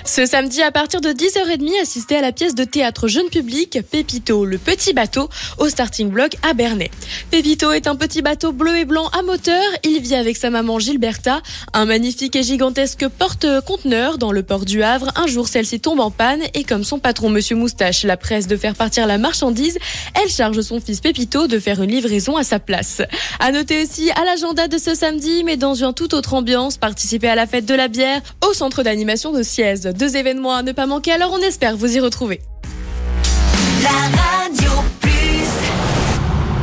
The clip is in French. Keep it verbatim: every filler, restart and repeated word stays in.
Ce samedi, à partir de dix heures trente, assistez à la pièce de théâtre jeune public Pépito, le petit bateau, au Starting Block à Bernay. Pépito est un petit bateau bleu et blanc à moteur. Il vit avec sa maman Gilberta, un magnifique et gigantesque porte-conteneur dans le port du Havre. Un jour, celle-ci tombe en panne et comme son patron, Monsieur Moustache, la presse de faire partir la marchandise, elle charge son fils Pépito de faire une livraison à sa place. À noter aussi à l'agenda de ce samedi, mais dans une toute autre ambiance, participer à la fête de la bière au centre d'animation de Siez. Deux événements à ne pas manquer, alors on espère vous y retrouver. La